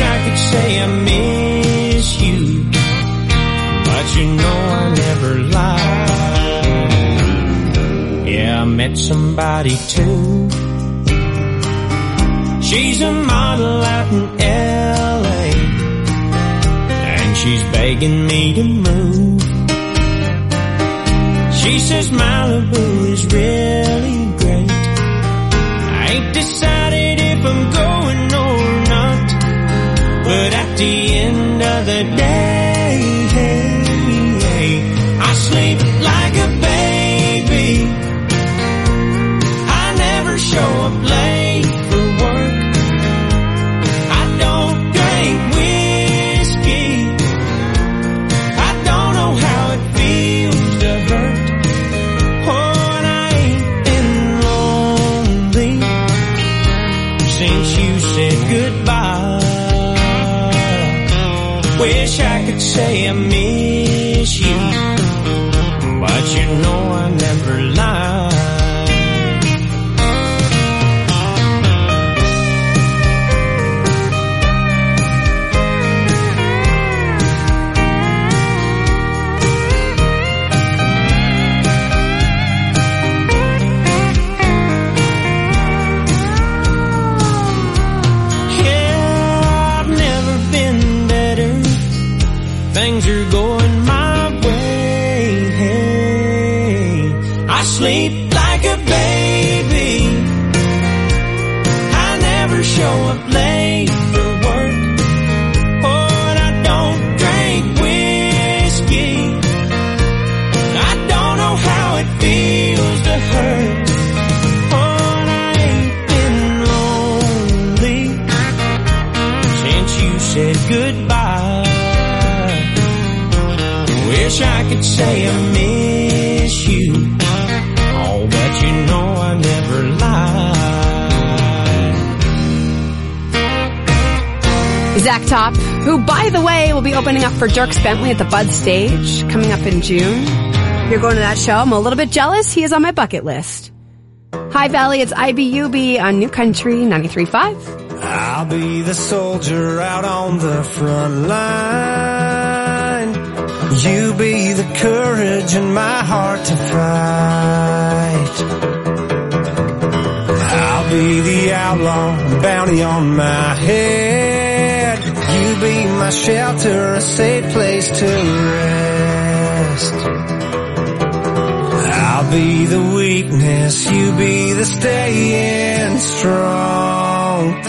I could say I miss you, but you know I never lied. Yeah, I met somebody too. She's a model out in L.A., and she's begging me to move. She says Malibu is really great. I ain't decided if I'm going or not, but at the end of the day, I sleep like a baby. I never show up late for work. I don't drink whiskey. I don't know how it feels to hurt. Oh, and I ain't been lonely since you said goodbye. Wish I could say I miss you, but you know I never lie. Things are going my way. I sleep like a baby. I never show up late for work. Oh, and I don't drink whiskey. I don't know how it feels to hurt. Oh, and I ain't been lonely since you said goodbye. Wish I could say I miss you, oh, but you know I never lie. Zach Top, who, by the way, will be opening up for Dierks Bentley at the Bud Stage coming up in June. You're going to that show. I'm a little bit jealous. He is on my bucket list. Hi, Valley. It's IBUB on New Country 93.5. I'll be the soldier out on the front line. You be the courage in my heart to fight. I'll be the outlaw, bounty on my head. You be my shelter, a safe place to rest. I'll be the weakness, you be the staying strong.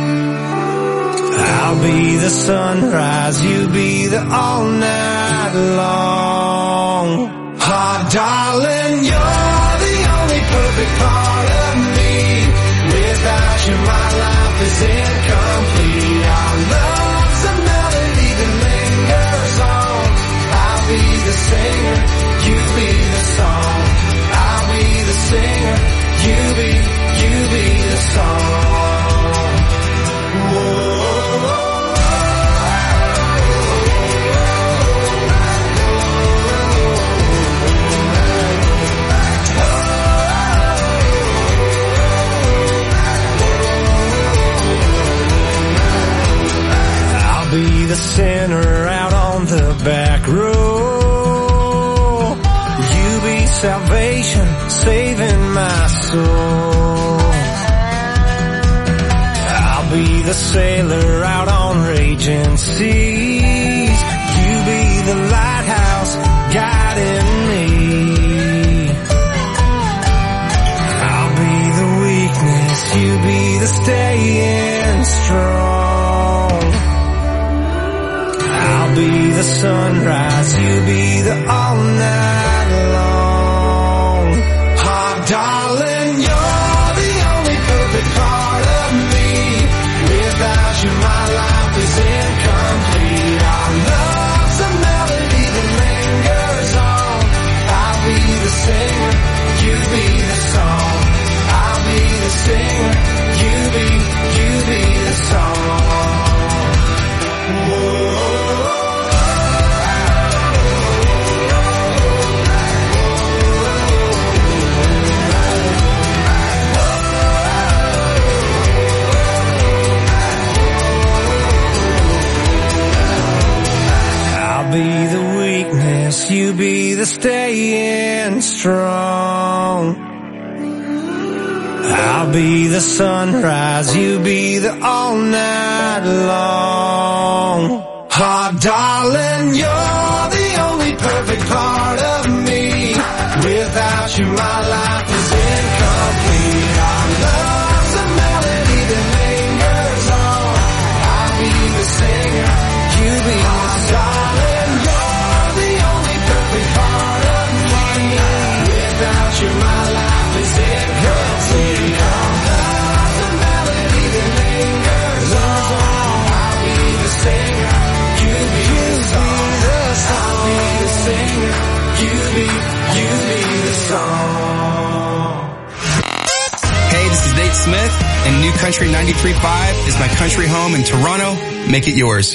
I'll be the sunrise, you be the all night long. Oh, darling, you're the only perfect part of me. Without you, my life is incomplete. Our love's a melody that lingers on. I'll be the singer, you be the song. I'll be the singer, you be the song. Whoa. Be the sinner out on the back row. You be salvation, saving my soul. I'll be the sailor out on raging seas. You be the lighthouse guiding me. I'll be the weakness, you be the staying strong. I'll be the sunrise, you be the all night long. Oh, darling, you're the only perfect part of me. Without you, my life is incomplete. Our love's a melody that lingers on. I'll be the singer, you be the song. I'll be the singer, you be the song. Whoa. the staying strong. I'll be the sunrise, you be the all night long. Oh, darling, you're the only perfect part of me. Without you, my life is incomplete. Our love's a melody that lingers on. I'll be the singer, you be the darling. You're the only perfect part of me. Without you, my life is incomplete. Our love's a melody that lingers on. I'll be the singer, you be the song. I'll be the singer, you be the song. Hey, this is Nate Smith, and New Country 93.5 is my country home in Toronto. Make it yours.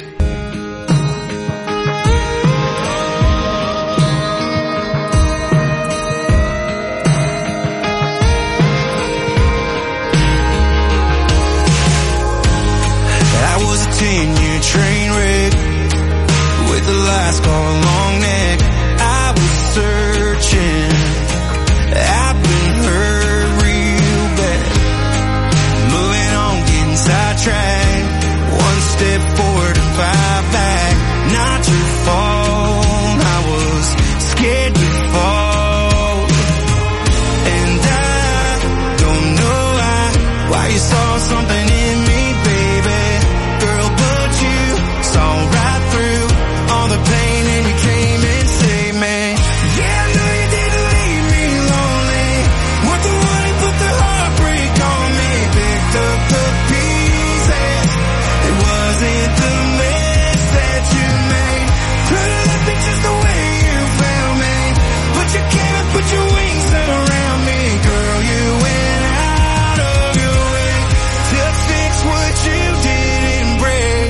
I was a 10-year train wreck with the lights going long neck. I was searching, I've been hurt real bad. Moving on, getting sidetracked. One step forward and 5 back. Not your fault, I was scared to fall. And I don't know why you saw something in me, baby. Girl, but you saw right through all the pain and you came and saved me. Yeah, I know you didn't leave me lonely. Weren't the one who put the heartbreak on me. Picked up the pieces. It wasn't the mess that you made. Could've left me just the way you found me. But you came and put your wings around me. Girl, you went out of your way to fix what you didn't break.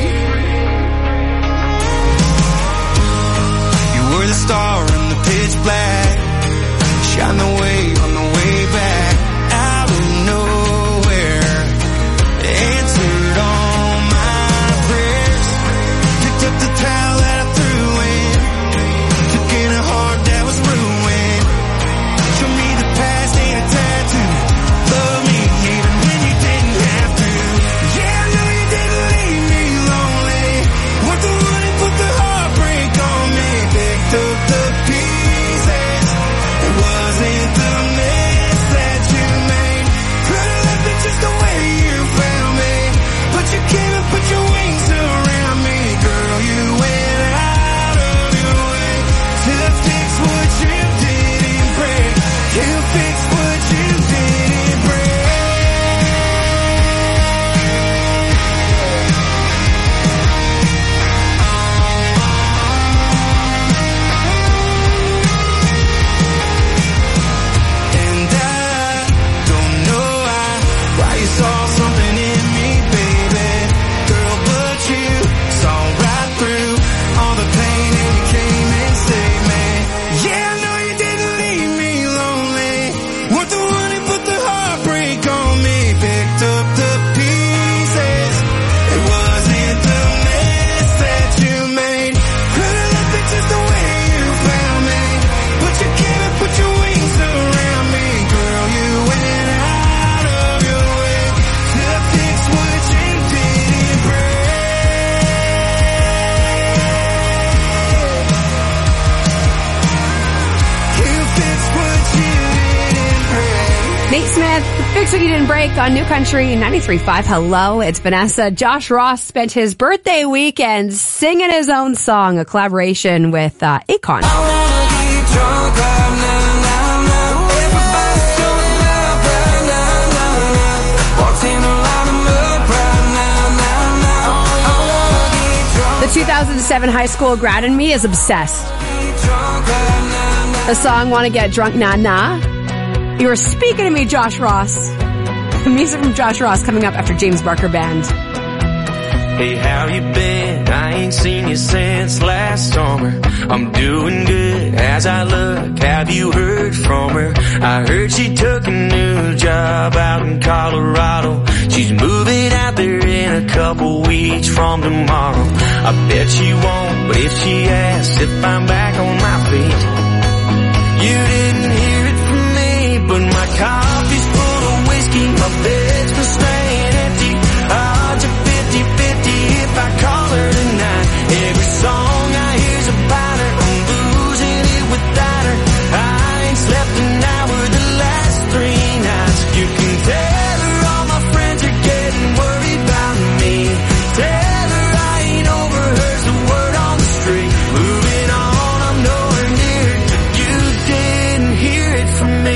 You were the star in the pitch black. Shine the way on the way back. Out of nowhere, answered all my prayers. Picked up the towel that I threw in. Took in a heart that was ruined. Showed me the past ain't a tattoo. Love me even when you didn't have to. Yeah, I know you didn't leave me lonely. Weren't the one who put the heartbreak on me. Picked up the pieces. It wasn't the mess that you made. Could've left me just the way you found me. But you came and put your wings around me. Girl, you went out of your way to fix what you didn't break. You fixed what you didn't break. And I don't know why you saw something in me, baby. Girl, but you saw right through all the pain and you came and saved me. Yeah, I know you didn't leave me lonely. Weren't the one who put the heartbreak on me. Picked up the pieces. It wasn't the mess that you made. Could've left me just the way you found me. But you came and put your wings around me. Girl, you went out of your way to fix what you didn't break. You fixed what you didn't break. Nate Smith, Fix What You Didn't Break on New Country 93.5. Hello, it's Vanessa. Josh Ross spent his birthday weekend singing his own song, a collaboration with Akon. The 2007 high school grad in me is obsessed. The song Wanna Get Drunk Nah Nah. You were speaking to me, Josh Ross. Music from Josh Ross coming up after James Barker Band. Hey, how you been? I ain't seen you since last summer. I'm doing good as I look. Have you heard from her? I heard she took a new job out in Colorado. She's moving out there in a couple weeks from tomorrow. I bet she won't, but if she asks if I'm back on my feet, You didn't hear it from me, but my coffee's full of whiskey, my bed's been staying empty. Odds are 50-50 if I call her tonight. Every song I hear's about her, I'm losing it without her. I ain't slept an hour the last 3 nights. You can tell her all my friends are getting worried about me. Tell her I ain't over her's the word on the street. Moving on, I'm nowhere near it, but you didn't hear it from me.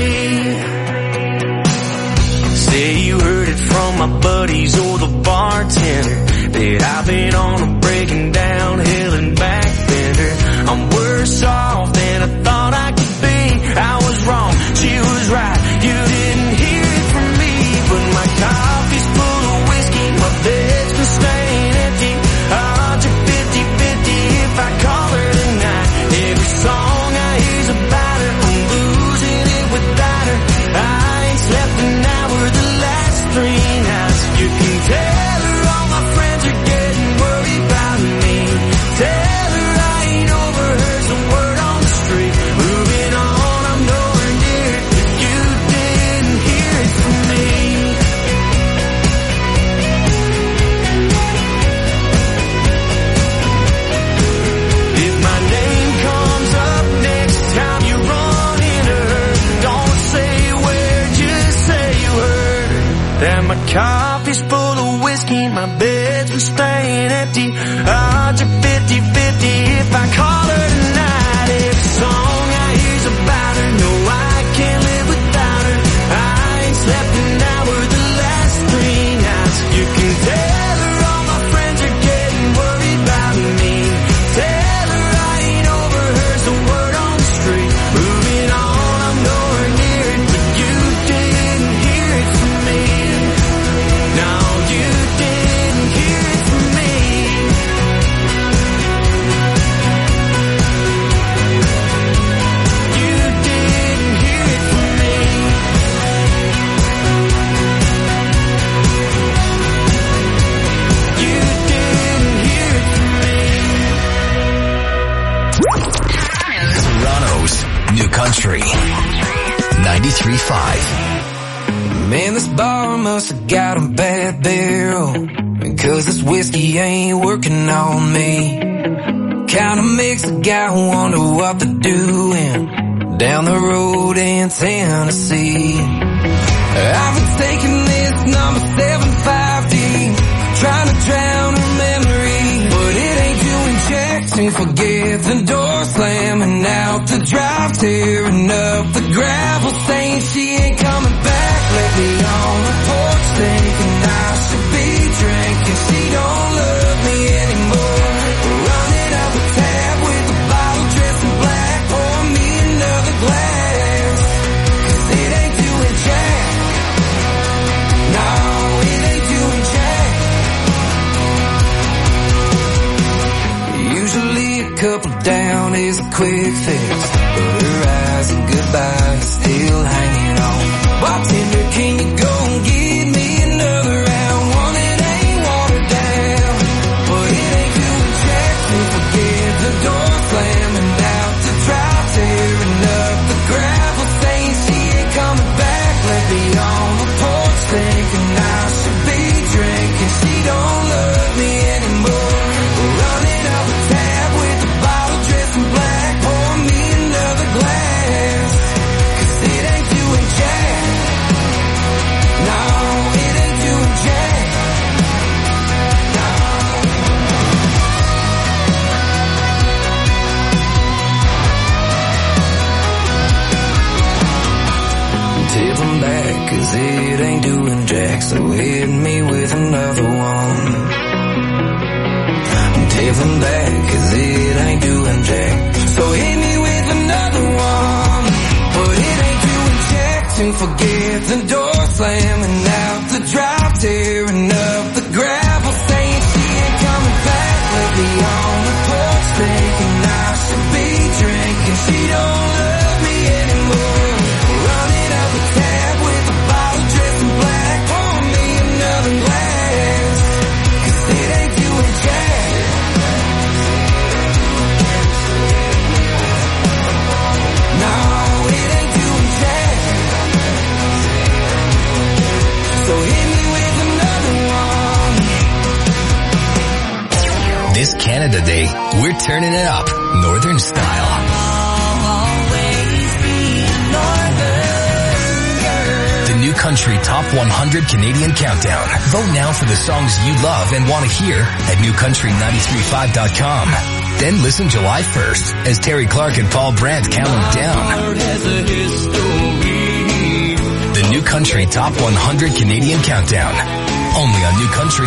Say you heard it from my buddies or the bartender that I've been on a breaking down hill and back bender. I'm worse off than I thought I could be. I was wrong, she was right. You didn't hear it from me, but my coffee's full of whiskey, my bed's been staying empty. Odds are 50-50 if I call her tonight. Every song I hear's about her, I'm losing it without her. I ain't slept an hour the last 3 nights. You can tell her all my friends are getting worried about me. Tell her I ain't over her's the word on the street. Moving on, I'm nowhere near it, but you didn't hear it from me. If my name comes up next time you run into her, don't say where, just say you heard that my coffee's full of whiskey, my bed's been staying empty. Odds are 50-50 if I call her tonight. Every song I hear's about her, no, I can't live without her. I ain't slept an hour the last 3 nights. You can tell her all my friends are getting worried about me. Tell her I ain't over her's the word on the street. Moving on, I'm nowhere near it, but you didn't hear it from me. No, you didn't hear it from me. You didn't hear it from me. You didn't hear it from me. Toronto's New Country 93.5. Man, this bar must have got a bad barrel, because this whiskey ain't working on me. Kinda makes a guy wonder what they're doing down the road in Tennessee. I've been taking this number 75 deep, trying to drown her memory, but it ain't doing jack to forget the door slamming out the drive, tearing up the gravel, saying she ain't coming back. Let me on the porch thinking I should be drinking. She don't love me anymore. Running up a tab with a bottle dressed in black. Pour me another glass, 'cause it ain't doing jack. No, it ain't doing jack. Usually a couple down is a quick fix, but her eyes and goodbye is still hanging on. Bartender, can you go and give me another round? One that ain't watered down, but it ain't doing jack to forget the door slamming out the drive, tearing up the gravel, saying she ain't coming back. Let me on the porch thinking I should be drinking. She don't love me anymore. Running up a tab with a bottle dressed in black. Pour me another glass, 'cause it ain't doing jack. No, it ain't doing jack. No. Tip them back, 'cause it ain't doing jack, so hit me with another one. Tip them back, 'cause it ain't doing jack, so hit me with another one. But it ain't doing jack to forget the door slamming out the drive, tearing up the gravel, saying she ain't coming back. Let me on the porch thinking I should be drinking. She don't love me anymore. Running up a tab with a bottle dressed in black. Pour me another glass, 'cause it ain't doing jack. No, This Canada Day, we're turning it up, Northern style. The New Country Top 100 Canadian Countdown. Vote now for the songs you love and want to hear at newcountry935.com. Then listen July 1st as Terry Clark and Paul Brandt count them down. The New Country Top 100 Canadian Countdown. Only on New Country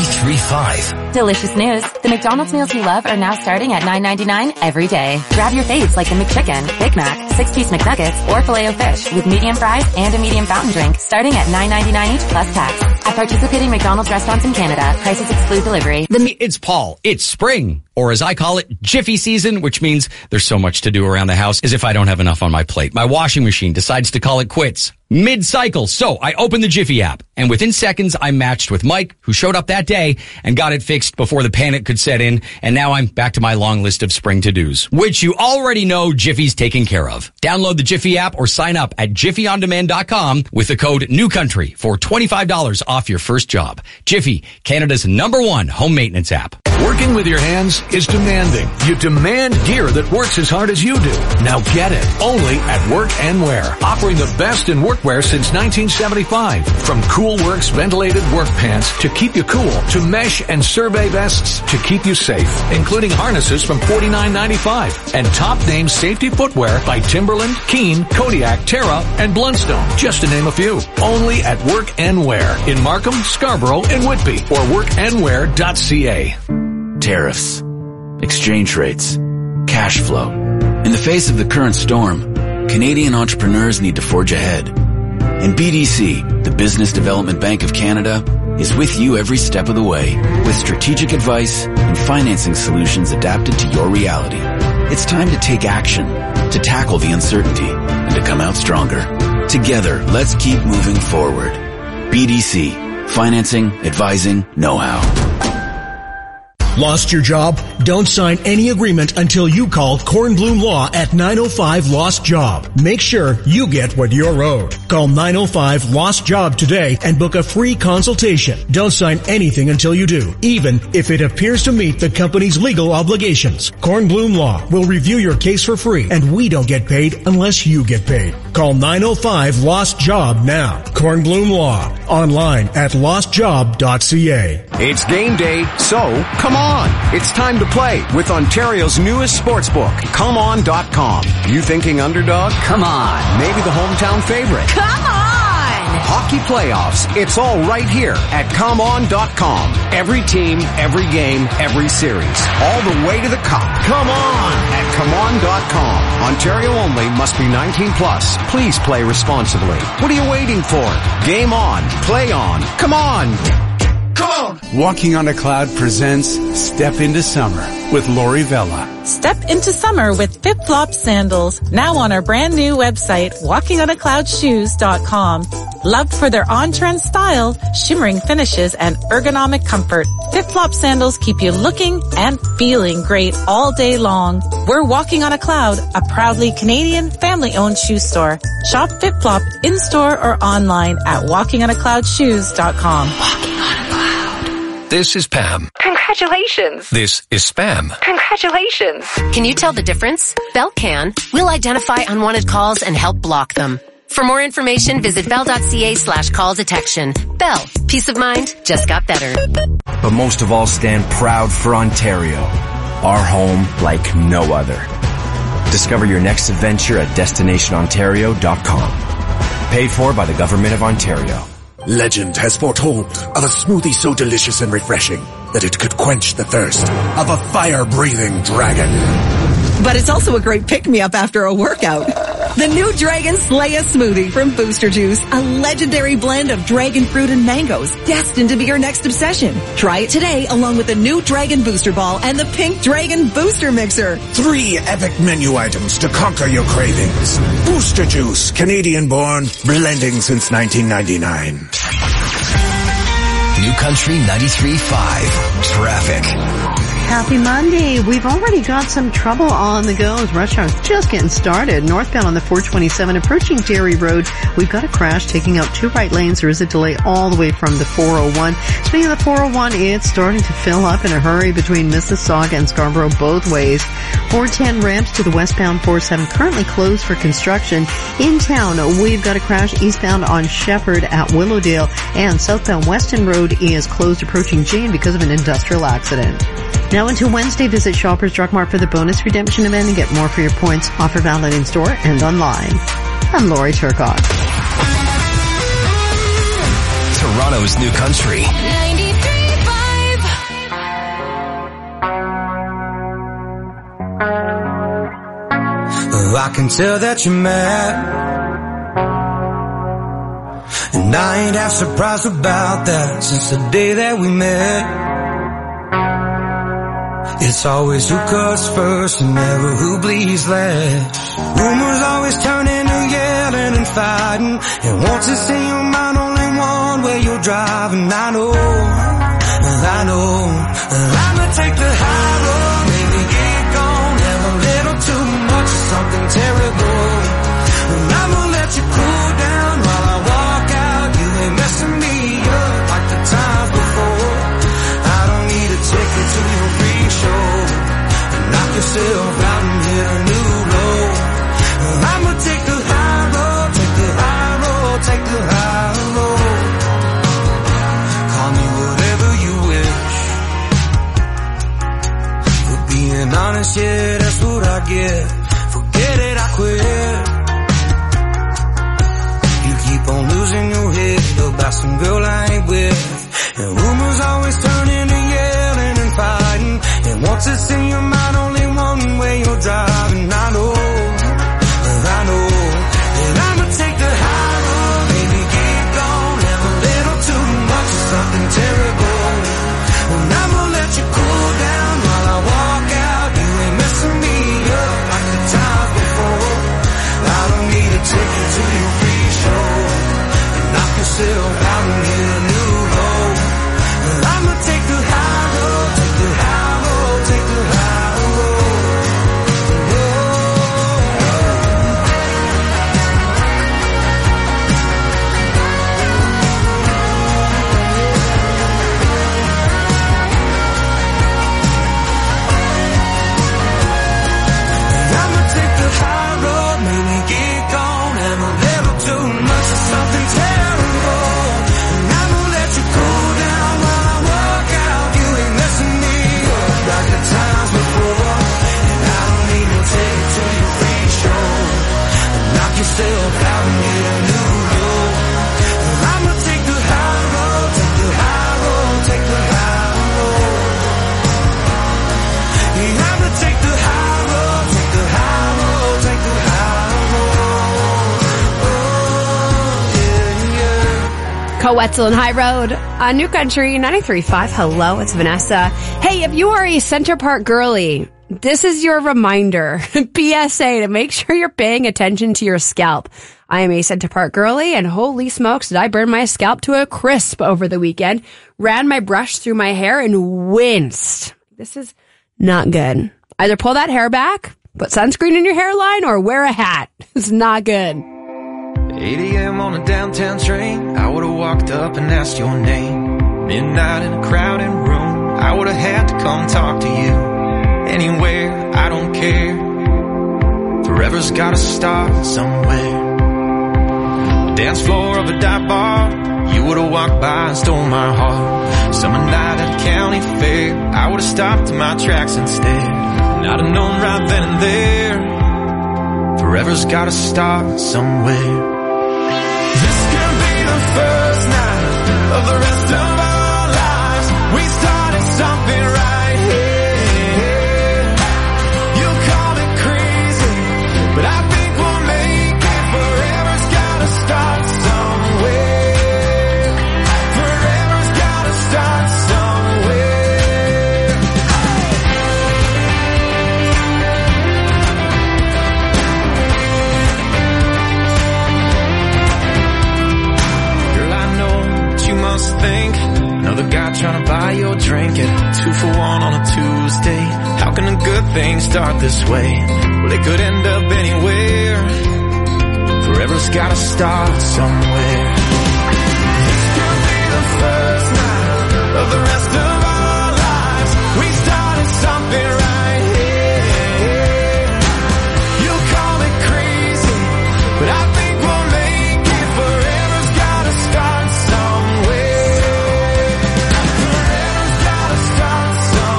93.5. Delicious news. The McDonald's meals you love are now starting at $9.99 every day. Grab your faves like the McChicken, Big Mac, 6-piece McNuggets, or Filet-O-Fish with medium fries and a medium fountain drink starting at $9.99 each plus tax. At participating McDonald's restaurants in Canada, prices exclude delivery. It's Paul. It's spring, or as I call it, Jiffy season, which means there's so much to do around the house as if I don't have enough on my plate. My washing machine decides to call it quits mid-cycle. So I opened the Jiffy app, and within seconds I matched with Mike, who showed up that day and got it fixed before the panic could set in. And now I'm back to my long list of spring to-dos, which you already know Jiffy's taken care of. Download the Jiffy app or sign up at jiffyondemand.com with the code NEWCOUNTRY for $25 off your first job. Jiffy, Canada's #1 home maintenance app. Working with your hands is demanding. You demand gear that works as hard as you do. Now get it. Only at Work and Wear. Offering the best in workwear since 1975. From Cool Works ventilated work pants to keep you cool, to mesh and survey vests to keep you safe, including harnesses from $49.95 and top name safety footwear by Timberland, Keen, Kodiak, Terra, and Blundstone, just to name a few. Only at Work and Wear in Markham, Scarborough, and Whitby, or workandwear.ca. Tariffs, exchange rates, cash flow. In the face of the current storm, Canadian entrepreneurs need to forge ahead. And BDC, the Business Development Bank of Canada, is with you every step of the way with strategic advice and financing solutions adapted to your reality. It's time to take action, to tackle the uncertainty, and to come out stronger. Together, let's keep moving forward. BDC, financing, advising, know-how. Lost your job? Don't sign any agreement until you call Kornblum Law at 905 Lost Job. Make sure you get what you're owed. Call 905 Lost Job today and book a free consultation. Don't sign anything until you do, even if it appears to meet the company's legal obligations. Kornblum Law will review your case for free, and we don't get paid unless you get paid. Call 905 Lost Job now. Kornblum Law. Online at lostjob.ca. It's game day, so come on. It's time to play with Ontario's newest sportsbook, ComeOn.com. You thinking underdog? Come on. Maybe the hometown favorite. Come on! Hockey playoffs. It's all right here at ComeOn.com. Every team, every game, every series. All the way to the cup. Come on at ComeOn.com. Ontario only. Must be 19 plus. Please play responsibly. What are you waiting for? Game on. Play on. Come on. Come on! Walking on a Cloud presents Step into Summer with Lori Vella. Step into summer with Flip Flop Sandals, now on our brand new website, walkingonacloudshoes.com. Loved for their on-trend style, shimmering finishes, and ergonomic comfort, Flip Flop Sandals keep you looking and feeling great all day long. We're Walking on a Cloud, a proudly Canadian family-owned shoe store. Shop Flip Flop in-store or online at walkingonacloudshoes.com. Walking on a Cloud. This is Pam. Congratulations. This is Spam. Congratulations. Can you tell the difference? Bell can. We'll identify unwanted calls and help block them. For more information, visit bell.ca/call detection. Bell. Peace of mind just got better. But most of all, stand proud for Ontario. Our home like no other. Discover your next adventure at destinationontario.com. Paid for by the Government of Ontario. Legend has foretold of a smoothie so delicious and refreshing that it could quench the thirst of a fire-breathing dragon. But it's also a great pick-me-up after a workout. The new Dragon Slaya smoothie from Booster Juice, a legendary blend of dragon fruit and mangoes, destined to be your next obsession. Try it today along with the new Dragon Booster Ball and the Pink Dragon Booster Mixer. 3 epic menu items to conquer your cravings. Booster Juice, Canadian-born, blending since 1999. New Country 93.5. Traffic. Happy Monday. We've already got some trouble on the go as rush hour's just getting started. Northbound on the 427 approaching Dairy Road. We've got a crash taking out 2 right lanes. There is a delay all the way from the 401. Speaking of the 401, it's starting to fill up in a hurry between Mississauga and Scarborough both ways. 410 ramps to the westbound 47 currently closed for construction. In town, we've got a crash eastbound on Shepherd at Willowdale, and southbound Weston Road is closed approaching Jane because of an industrial accident. Now until Wednesday, visit Shoppers Drug Mart for the bonus redemption event and get more for your points. Offer valid in store and online. I'm Lori Turcotte. Toronto's New Country. 93.5. I can tell that you're mad, and I ain't half surprised about that since the day that we met. It's always who cuts first and never who bleeds last. Rumors always turn into yelling and fighting, and once it's in your mind only one way you're driving. I know I'ma take the high road, maybe get gone, have a little too much of something terrible, and I'ma let you cool down while I walk out. You ain't messing me up like the times before. I don't need a ticket to your free show, and knock yourself out and hit a new low. I'ma take the high road, take the high road, take the high road. Call me whatever you wish. For being honest, yeah, that's what I get. Forget it, I quit. You keep on losing your head about some girl I ain't with, and rumors always turn into yelling and fighting, and once it's in your mind only one way you're driving. I know that I'ma take the high road, maybe get gone, have a little too much of something terrible, and I'ma let you cool down while I walk out. You ain't messing me up like the times before. I don't need a ticket to your free show, and knock yourself out and hit a new low. I'ma take the high road, take the high road, take the high road. I'ma take the high road, maybe get gone, have a little too much of something terrible, and I'ma let you cool down while I walk out. You ain't messing me up like the times before, and I don't need no ticket to your free show, and knock yourself out and hit a new low. I'ma take the high road, take the high road, take the high road. Yeah, I'ma take the high road, take the high road, take the high road. Oh, yeah, yeah. Coetzel and High Road on New Country 93.5. Hello, it's Vanessa. Hey, if you are a Center Park girly, this is your reminder, PSA, to make sure you're paying attention to your scalp. I am a Center Park girly, and holy smokes, did I burn my scalp to a crisp over the weekend. Ran my brush through my hair and winced. This is not good. Either pull that hair back, put sunscreen in your hairline, or wear a hat. It's not good. 8 a.m. on a downtown train, I would've walked up and asked your name. Midnight in a crowded room, I would've had to come talk to you. Anywhere, I don't care. Forever's gotta start somewhere. Dance floor of a dive bar, you would've walked by and stole my heart. Summer night at a county fair, I would've stopped in my tracks instead. And I'd have known right then and there, forever's gotta start somewhere. This could be the first night of the rest of our lives. We started something right here. You call it crazy, but I think we'll make it. Forever's gotta start somewhere. Forever's gotta start somewhere. Girl, I know that you must think good things start this way? Well, they could end up anywhere. Forever's gotta start somewhere. This could be the first night of the rest of our lives. We started something right here. You call me crazy, but I think we'll make it. Forever's gotta start somewhere. Forever's gotta start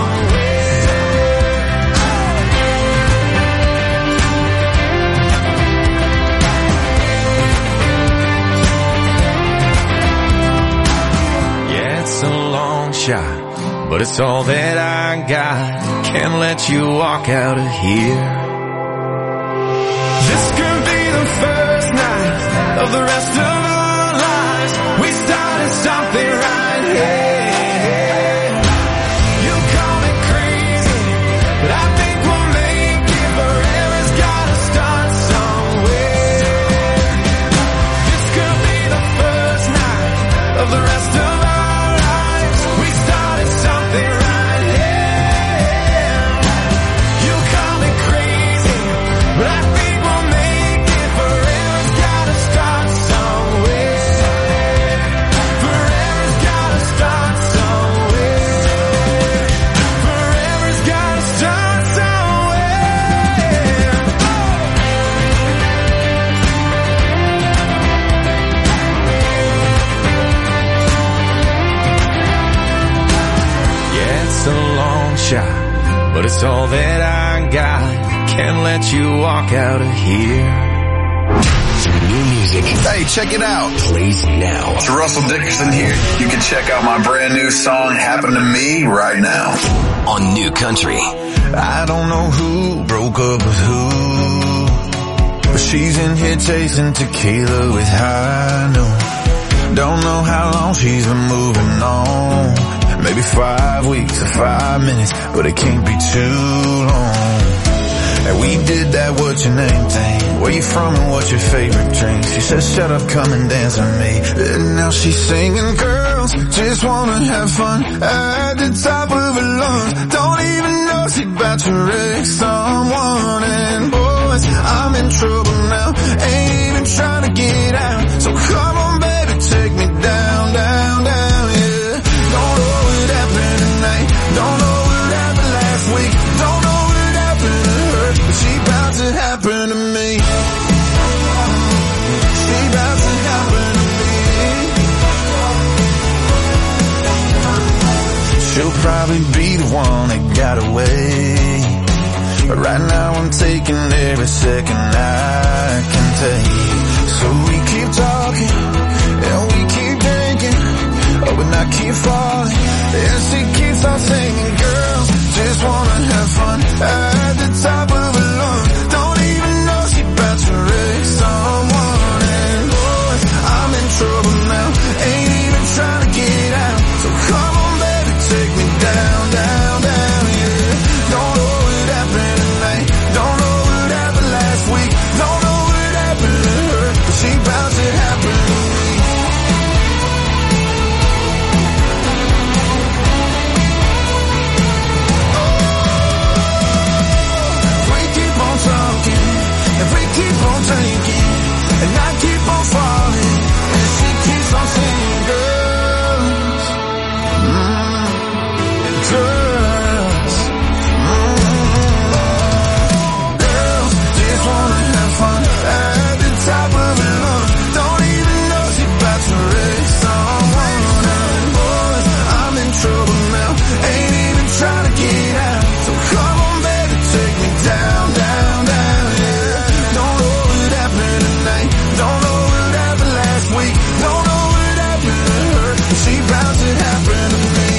It's a long shot, but it's all that I got. Can't let you walk out of here. This could be the first night of the rest of our lives. We started something right here. You call me crazy, but I think we'll make it. Forever's gotta start somewhere. This could be the first night of the rest of our lives. We started something right here. You call me crazy, but I think we'll make it. Forever's gotta start somewhere. Forever's gotta start somewhere. Forever's gotta start somewhere. Yeah, it's a long shot, but it's all that I got. Can't let you walk out of here. New music. Hey, check it out. Plays now. It's Russell Dickerson here. You can check out my brand new song, Happen to Me, right now. On New Country. I don't know who broke up with who, but she's in here chasing tequila with high noon. Don't know how long she's been moving on. Maybe 5 weeks or 5 minutes, but it can't be too long. And we did that what's your name thing. Where you from and what's your favorite drink? She said shut up, come and dance with me. And now she's singing, girls just wanna have fun at the top of her lungs. Don't even know she's about to wreck someone. And boys, I'm in trouble now, ain't even trying to get out. So come on baby, take me down, down, down, yeah. Don't know what happened tonight, don't know what happened last week, don't know what happened to her, but she about to happen to me. She about to happen to me. She'll probably be the one that got away, but right now I'm taking every second I can take. So we keep talking, and we keep drinking, oh, and I keep falling, and she keeps on singing, girls just wanna have fun at the top of her lungs. Don't even know she about to wreck someone. And boys, I'm in trouble now, ain't even trying to get out. So come on baby, take me down, down, down, yeah. Don't know what happened tonight, don't know what happened last week, don't know what happened to her, but she about to happen to me. If we keep on drinking, and I keep on falling, and she keeps on singing, girls, girls, girls just wanna have fun at the top of her lungs. Don't even know she's about to wreck someone. And boys, I'm in trouble now, ain't even trying to get out. So come on baby, take me down, down, down, yeah. Don't know what happened tonight, don't know what happened last week, don't know what happened to her, but she about to happen to me.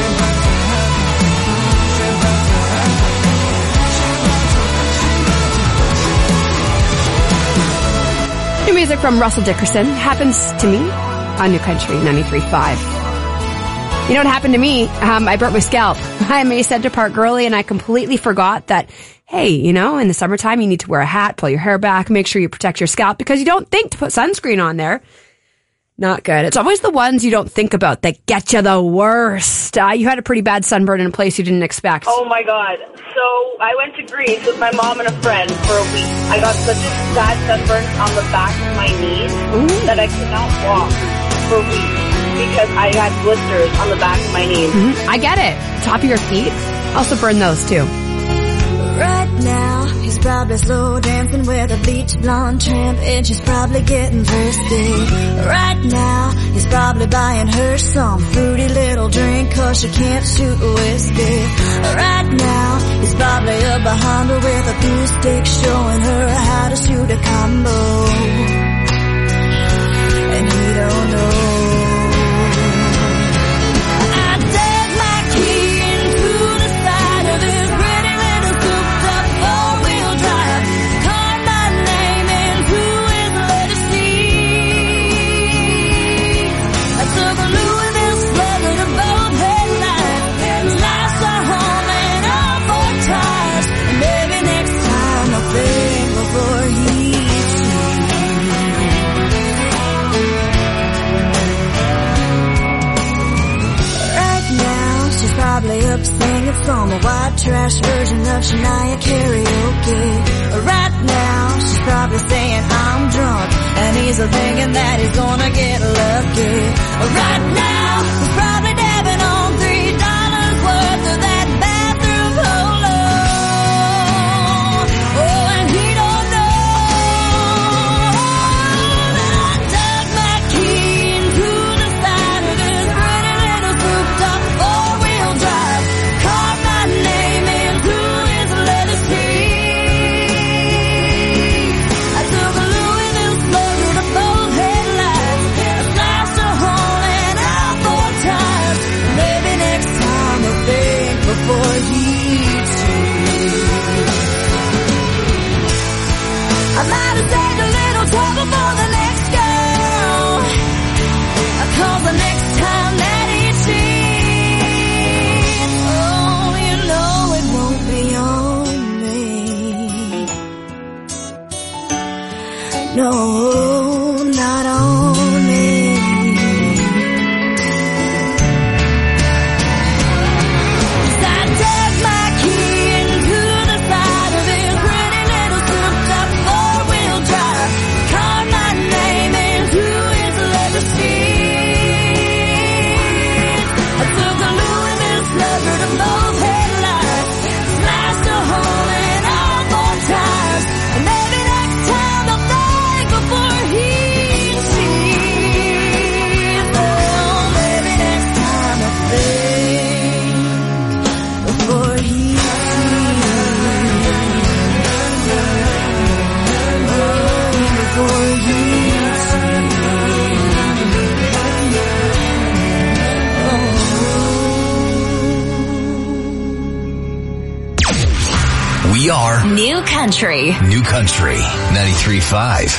New music from Russell Dickerson, Happens to Me on New Country 93.5. You know what happened to me? I burnt my scalp. I'm a Center Park girly, and I completely forgot that, hey, you know, in the summertime, you need to wear a hat, pull your hair back, make sure you protect your scalp, because you don't think to put sunscreen on there. Not good. It's always the ones you don't think about that get you the worst. You had a pretty bad sunburn in a place you didn't expect. Oh my God. So I went to Greece with my mom and a friend for a week. I got such a bad sunburn on the back of my knees that I could not walk for weeks because I had blisters on the back of my knees. I get it. Top of your feet. Also burn those too. Right now, he's probably slow dancing with a beach blonde tramp, and she's probably getting thirsty. Right now, he's probably buying her some fruity little drink, cause she can't shoot whiskey. Right now, he's probably up behind her with a glue stick, showing her how to shoot a combo. And he don't know. Up singing from a white trash version of Shania karaoke. Right now, she's probably saying I'm drunk, and he's thinking that he's gonna get lucky. Right now, he's probably dabbing on $3 worth of that bathroom polo. Oh, and he don't know that I dug my key into the side of this pretty little souped up four-wheel drive. No, not on me. I dug my key into the side of this pretty little souped up four-wheel drive. Carved my name into his leather seat. I took a Louisville slugger to both headlights, slashed a hole in all four tires, and maybe next time I'll before he sees. Oh, maybe next time I'll think before he We are New Country. New Country 93.5.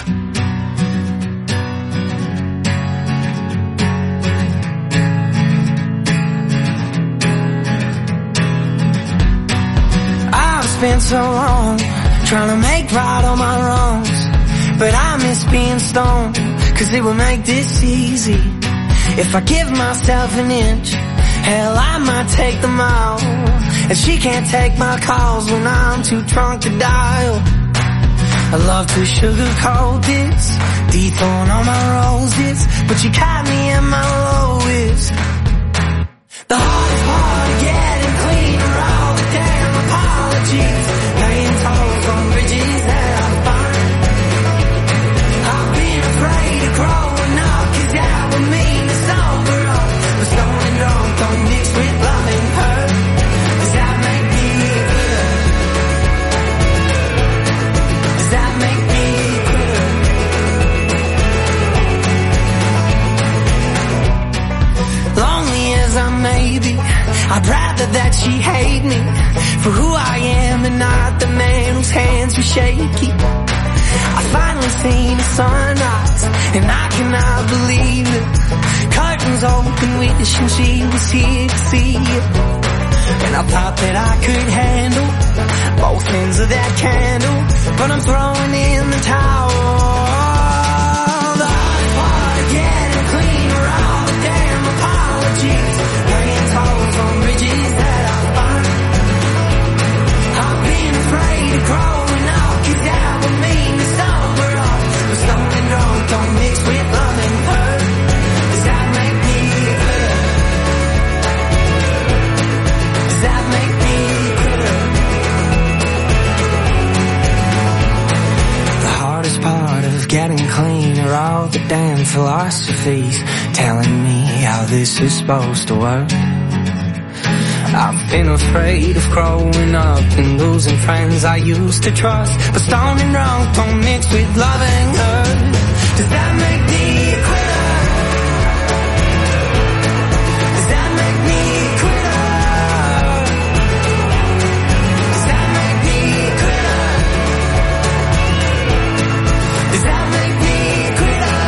Spent so long trying to make right all my wrongs, but I miss being stoned, cause it would make this easy. If I give myself an inch, hell, I might take the mile. And she can't take my calls when I'm too drunk to dial. I love to sugarcoat this, dethorn all my roses, but you caught me at my lowest. The hardest part of getting clean are all the damn apologies, laying tolls on bridges that I find. I've been afraid of growing up, cause that would mean to sober up. But stoned and drunk don't mix with love and hurt. Does that make me good? Does that make me good? Lonely as I may be, I'd rather that she hate me for who I am and not the man whose hands were shaky. I finally seen the sunrise and I cannot believe it. Curtains open, wishing she was here to see it. And I thought that I could handle both ends of that candle, but I'm throwing in the towel. The hard part of getting her all the damn philosophies, telling me how this is supposed to work. I've been afraid of growing up and losing friends I used to trust, but storming wrong don't mix with loving her. Does that make me a quitter? Does that make me a quitter? Does that make me a quitter? Does that make me a quitter?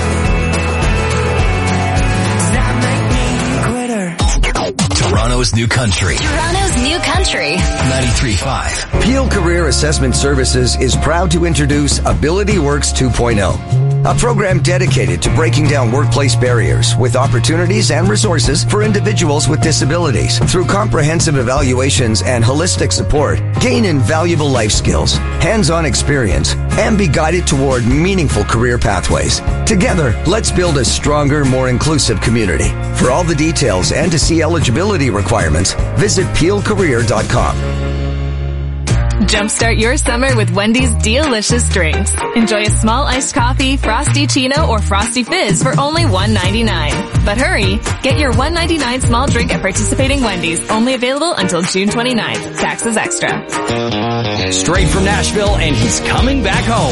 Does that make me a quitter? Toronto's New Country. Toronto's New Country. 93.5. Peel Career Assessment Services is proud to introduce Ability Works 2.0, a program dedicated to breaking down workplace barriers with opportunities and resources for individuals with disabilities. Through comprehensive evaluations and holistic support, gain invaluable life skills, hands-on experience, and be guided toward meaningful career pathways. Together, let's build a stronger, more inclusive community. For all the details and to see eligibility requirements, visit peelcareer.com. Jumpstart your summer with Wendy's delicious drinks. Enjoy a small iced coffee, Frosty Chino, or Frosty Fizz for only $1.99. But hurry, get your $1.99 small drink at participating Wendy's. Only available until June 29th. Taxes extra. Straight from Nashville, and he's coming back home.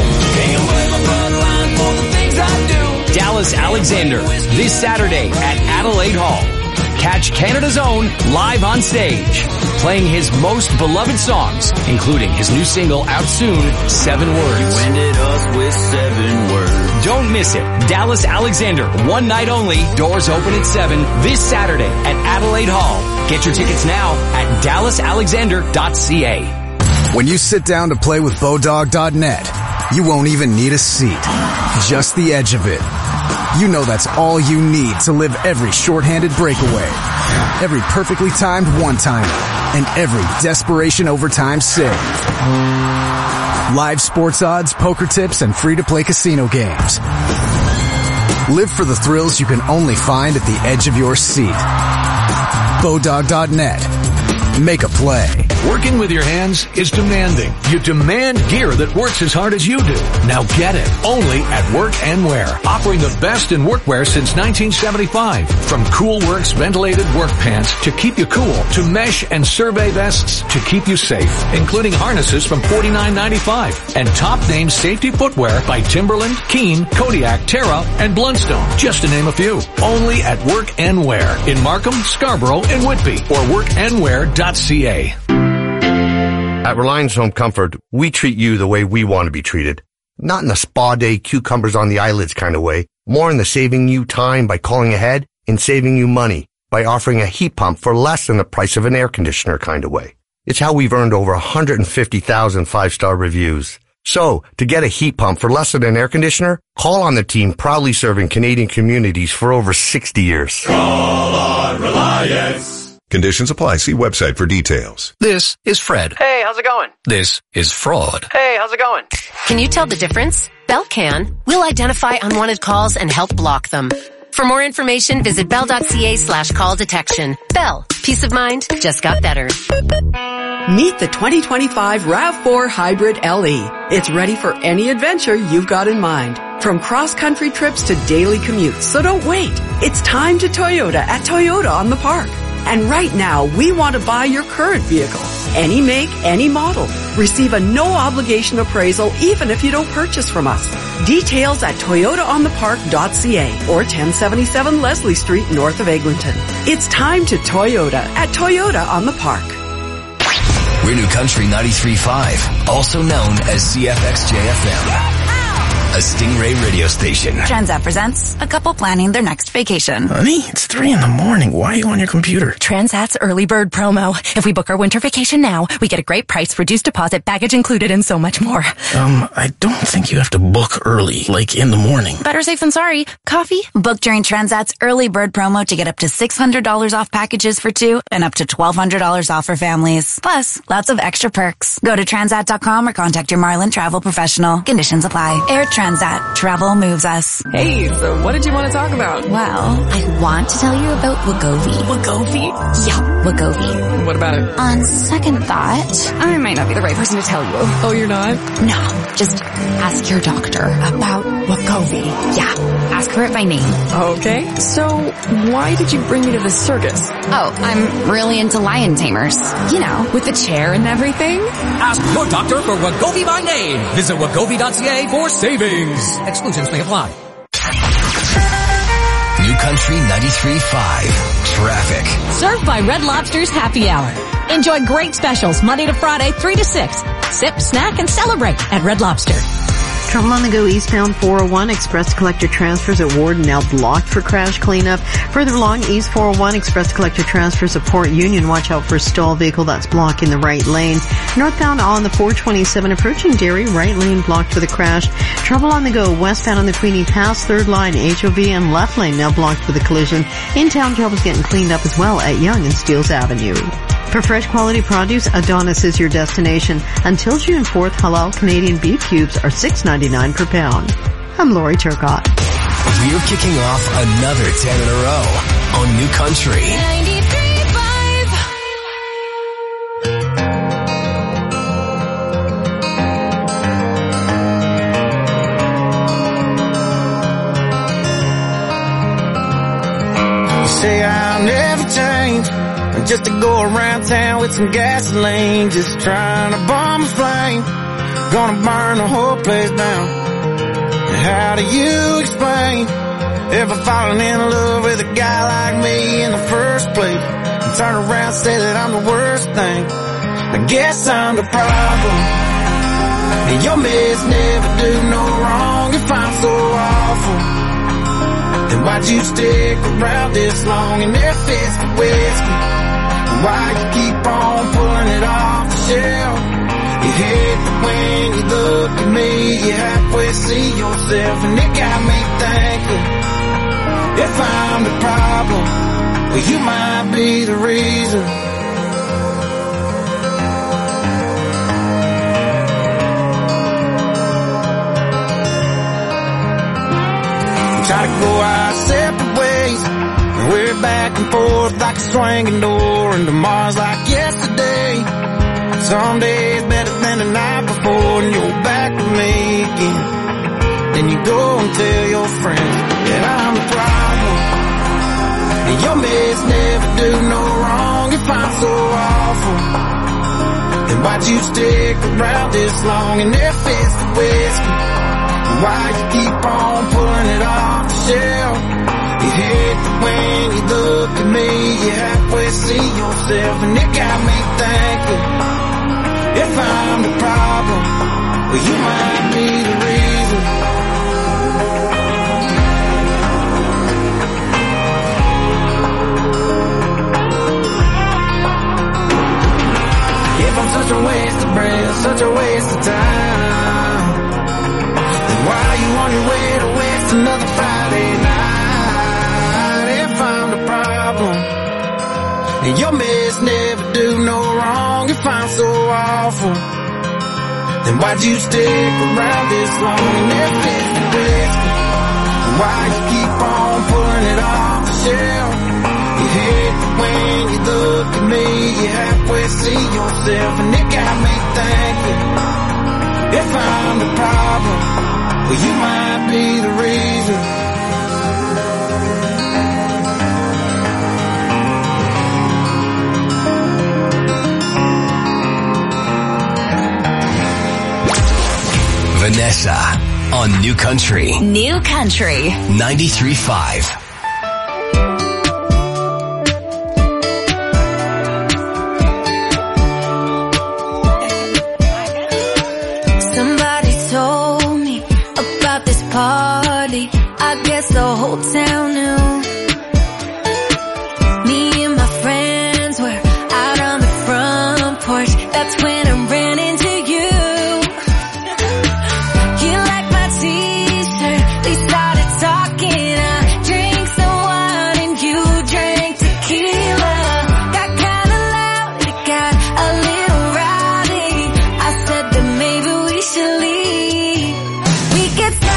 Dallas Alexander, this Saturday at Adelaide Hall. Catch Canada's own live on stage, playing his most beloved songs, including his new single out soon, 7 Words. You ended us with 7 words. Don't miss it. Dallas Alexander, one night only, doors open at 7 this Saturday at Adelaide Hall. Get your tickets now at dallasalexander.ca. When you sit down to play with Bodog.net, you won't even need a seat, just the edge of it. You know that's all you need to live every shorthanded breakaway, every perfectly timed one-timer, and every desperation overtime save. Live sports odds, poker tips, and free-to-play casino games. Live for the thrills you can only find at the edge of your seat. Bodog.net. Make a play. Working with your hands is demanding. You demand gear that works as hard as you do. Now get it. Only at Work and Wear. Offering the best in workwear since 1975. From Coolworks ventilated work pants to keep you cool, to mesh and survey vests to keep you safe, including harnesses from $49.95. And top name safety footwear by Timberland, Keen, Kodiak, Terra, and Blundstone, just to name a few. Only at Work and Wear in Markham, Scarborough, and Whitby, or workandwear.ca. At Reliance Home Comfort, we treat you the way we want to be treated. Not in a spa day, cucumbers on the eyelids kind of way. More in the saving you time by calling ahead and saving you money by offering a heat pump for less than the price of an air conditioner kind of way. It's how we've earned over 150,000 five-star reviews. So, to get a heat pump for less than an air conditioner, call on the team proudly serving Canadian communities for over 60 years. Call on Reliance. Conditions apply. See website for details. This is Fred. Hey, how's it going? This is Fraud. Hey, how's it going? Can you tell the difference? Bell can. We'll identify unwanted calls and help block them. For more information, visit bell.ca/call detection. Bell. Peace of mind just got better. Meet the 2025 RAV4 Hybrid LE. It's ready for any adventure you've got in mind. From cross-country trips to daily commutes. So don't wait. It's time to Toyota at Toyota on the Park. And right now, we want to buy your current vehicle. Any make, any model. Receive a no-obligation appraisal even if you don't purchase from us. Details at toyotaonthepark.ca or 1077 Leslie Street north of Eglinton. It's time to Toyota at Toyota on the Park. We're New Country 93.5, also known as CFXJ-FM. A Stingray radio station. Transat presents a couple planning their next vacation. Honey, it's 3 a.m. Why are you on your computer? Transat's early bird promo. If we book our winter vacation now, we get a great price, reduced deposit, baggage included, and so much more. I don't think you have to book early, like in the morning. Better safe than sorry. Coffee? Book during Transat's early bird promo to get up to $600 off packages for 2 and up to $1,200 off for families. Plus, lots of extra perks. Go to transat.com or contact your Marlin travel professional. Conditions apply. Air Transat. Travel moves us. Hey, so what did you want to talk about? Well, I want to tell you about Wegovy. Wegovy? Yeah, Wegovy. What about it? On second thought, I might not be the right person to tell you. Oh, you're not? No, just ask your doctor about Wegovy. Yeah, ask her it by name. Okay, so why did you bring me to the circus? Oh, I'm really into lion tamers. You know, with the chair and everything? Ask your doctor for Wegovy by name. Visit Wegovy.ca for savings. Exclusions may apply. New Country 93.5 Traffic. Served by Red Lobster's Happy Hour. Enjoy great specials Monday to Friday, 3 to 6. Sip, snack, and celebrate at Red Lobster. Trouble on the go eastbound 401. Express to collector transfers at Warden now blocked for crash cleanup. Further along East 401, express to collector transfers at Port Union. Watch out for a stall vehicle that's blocking the right lane. Northbound on the 427 approaching Derry, right lane blocked for the crash. Trouble on the go westbound on the Queenie Pass, third line HOV and left lane now blocked for the collision. In-town trouble's getting cleaned up as well at Yonge and Steeles Avenue. For fresh quality produce, Adonis is your destination. Until June 4th, halal Canadian beef cubes are $6.99 per pound. I'm Lori Turcott. We're kicking off another 10 in a row on New Country 93.5. You say I'll never change, just to go around town with some gasoline, just trying to bomb a flame, gonna burn the whole place down. And how do you explain ever falling in love with a guy like me in the first place, and turn around and say that I'm the worst thing? I guess I'm the problem, and your mess never do no wrong. If I'm so awful, then why'd you stick around this long and if it's the whiskey? Why you keep on pulling it off the shelf? You hate that when you look at me, you halfway see yourself, and it got me thinking, if I'm the problem, well you might be the reason. We try to go our separate ways, we're back and forth like a swinging door, and tomorrow's like yesterday. Some days better than the night before, and you're back with me again. Then you go and tell your friends that I'm the problem, and your mess never do no wrong. If I'm so awful, then why'd you stick around this long? And if it's the whiskey, why you keep on pulling it off the shelf? You hate that when you look at me, you halfway see yourself, and it got me thinking, if I'm the problem, well you might be the reason. If I'm such a waste of breath, such a waste of time, then why are you on your way to waste another Friday night? If I'm the problem, and your mess never do no wrong. If I'm so awful, then why'd you stick around this long? And if it's the whiskey, why you keep on pulling it off the shelf? You hate that when you look at me, you halfway see yourself, and it got me thinking, if I'm the problem, well you might be the reason. Vanessa on New Country. New Country 93.5. Somebody told me about this party. I guess the whole town knew. Me and my friends were out on the front porch. That's when I ran into you. You liked my t-shirt. We started talking. I drank some wine and you drank tequila. Got kinda loud, it got a little rowdy. I said that maybe we should leave. We could stop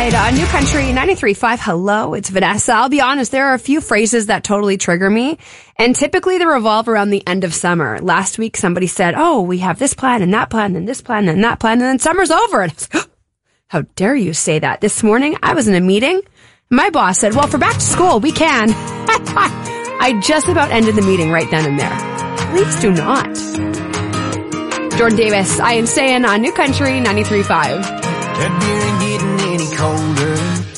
Slide on New Country 93.5. Hello, it's Vanessa. I'll be honest, there are a few phrases that totally trigger me, and typically they revolve around the end of summer. Last week, somebody said, oh, we have this plan and that plan and this plan and that plan, and then summer's over. And I was like, how dare you say that? This morning, I was in a meeting. My boss said, well, for back to school, we can. I just about ended the meeting right then and there. Please do not. Jordan Davis, I Am Staying on New Country 93.5. That beer ain't getting any colder,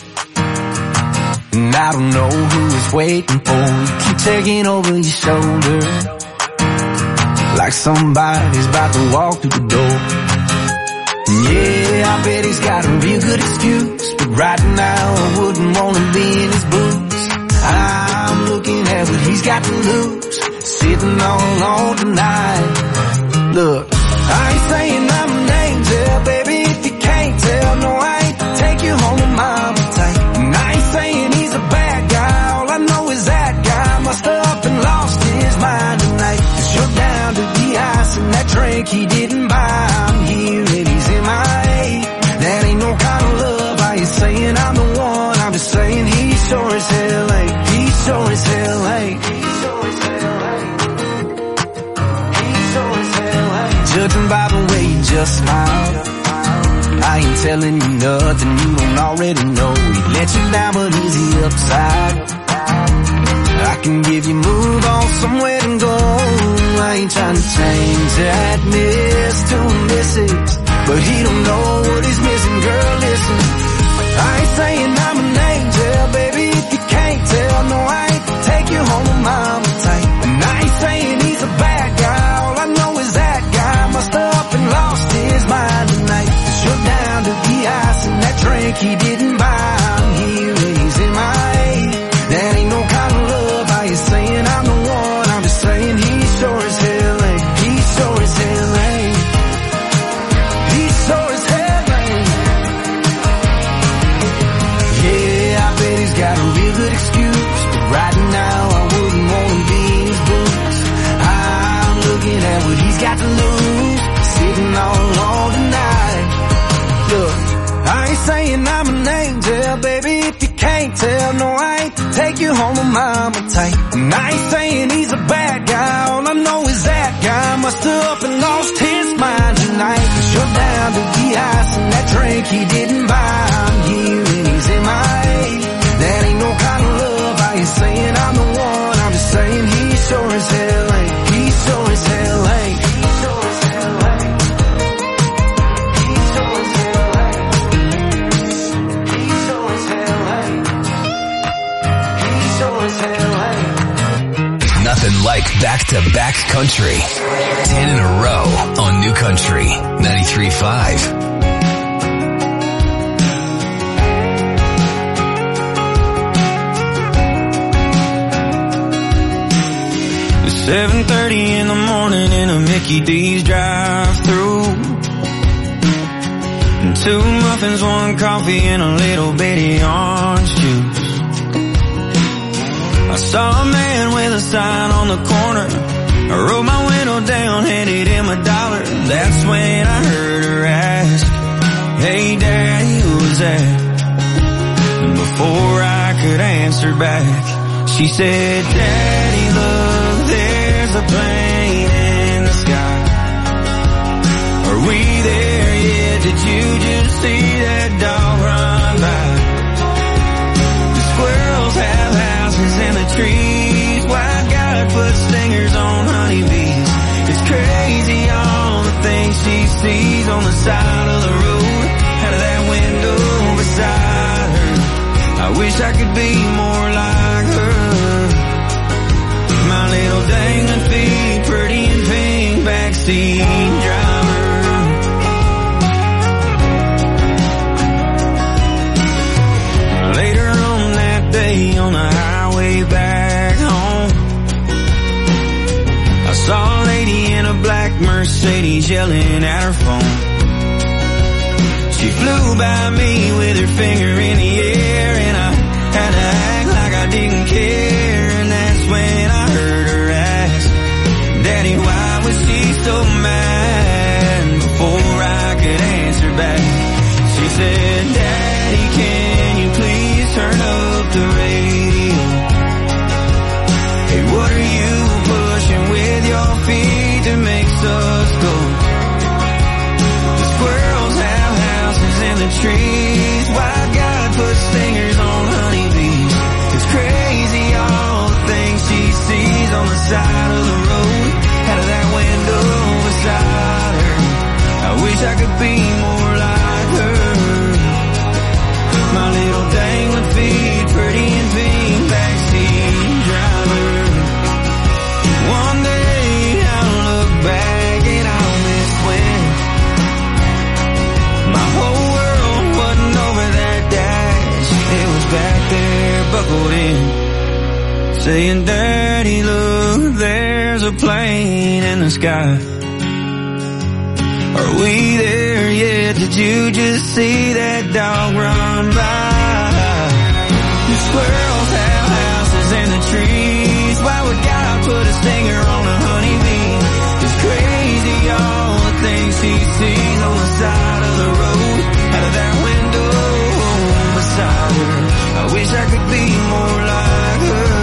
and I don't know who is waiting for you. Keep taking over your shoulder, like somebody's about to walk through the door. Yeah, I bet he's got a real good excuse, but right now I wouldn't want to be in his boots. I'm looking at what he's got to lose, sitting all alone tonight. Look, I ain't saying I'm an angel, baby, if you can't tell. No, I ain't to take you home to mama tight. And I ain't saying he's a bad guy, all I know is that guy must have up and lost his mind tonight. 'Cause you're down to the ice and that drink he didn't buy. I'm here and he's in my A. That ain't no kind of love. I ain't saying I'm the one, I'm just saying he sure as hell ain't. He sure as hell ain't. He sure as hell ain't. He sure as hell ain't. Judging by the way you just smiled, I ain't telling you nothing you don't already know. He let you down, but is he upside? I can give you move on somewhere to go. I ain't trying to change that miss to a missus, but he don't know what he's missing. Girl, listen, I ain't saying I'm an angel, baby, if you can't tell. No, I ain't to take you home to mama tight. And I ain't saying he's a bad guy, all I know is that guy must have up and lost his mind tonight. 'Cause you're down to the ice and that drink he didn't buy. I'm here and he's in my A. That ain't no kind of love. I ain't saying I'm the one, I'm just saying he sure as hell ain't. He sure as hell ain't. He sure as hell ain't. Yeah, I bet he's got a real good excuse, but right now I wouldn't want to be in his boots. I'm looking at what he's got to lose, sitting all alone tonight. Look, I ain't saying I'm an angel, baby, if you can't tell. No, I ain't to take you home to mama tight. And I ain't saying he's a bad guy, all I know is that guy must have up and lost his mind tonight. 'Cause you're down to the ice and that drink he didn't buy. I'm here and he's in my A. That ain't no kind of love. I ain't saying I'm the one, I'm just saying he sure as hell ain't. He sure as hell ain't. He sure as hell ain't. He sure as hell ain't. He sure as hell ain't. He sure as hell ain't. Nothing like back-to-back country. 10 in a row on New Country 93.5. 7:30 in the morning in a Mickey D's drive-thru. And 2 muffins, 1 coffee, and a little bitty orange juice. I saw a man with a sign on the corner. I rolled my window down, handed him $1. That's when I heard her ask, hey daddy, who was that? And before I could answer back, she said, daddy, look, there's a plane in the sky. Are we there yet? Did you just see that dog run by? The squirrels have houses in the trees. White guy put stingers on honeybees. It's crazy all the things she sees on the side of the road, out of that window beside her. I wish I could be more like her. My little dangling feet, pretty and pink, backseat driver. Later on that day on the highway back home, I saw a lady in a black Mercedes yelling at her phone. She flew by me with her finger in the air, and I had to act like I didn't care. And that's when I heard her ask, Daddy, why was she so mad? Before I could answer back, she said, Daddy, can't What are you pushing with your feet that makes us go? The squirrels have houses in the trees. Why God put stingers on honeybees? It's crazy all the things she sees on the side of the road, out of that window beside her. I wish I could be more like her. My little dangling feet, pretty and pink, backseat driver. One day I'll look back and I'll miss when my whole world wasn't over that dash. It was back there buckled in, saying, Daddy, look, there's a plane in the sky. Are we there yet? Did you just see that dog run by? The squirrels have houses in the trees. Why would God put a stinger on a honeybee? It's crazy all the things he sees on the side of the road, out of that window beside her. I wish I could be more like her.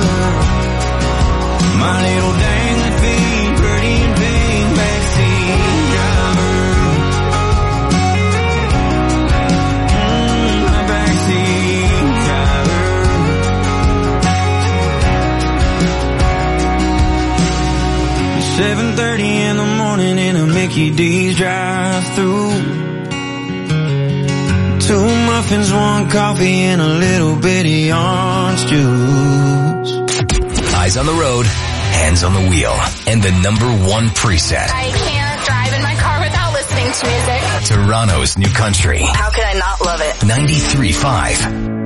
My little dangling feet, pretty and pink, backseat driver. My backseat driver. 7:30 in the morning in a Mickey D's drive-thru. 2 muffins, 1 coffee, and a little bitty orange juice. Eyes on the road, hands on the wheel, and the #1 preset. I can't drive in my car without listening to music. Toronto's New Country. How could I not love it? 93.5.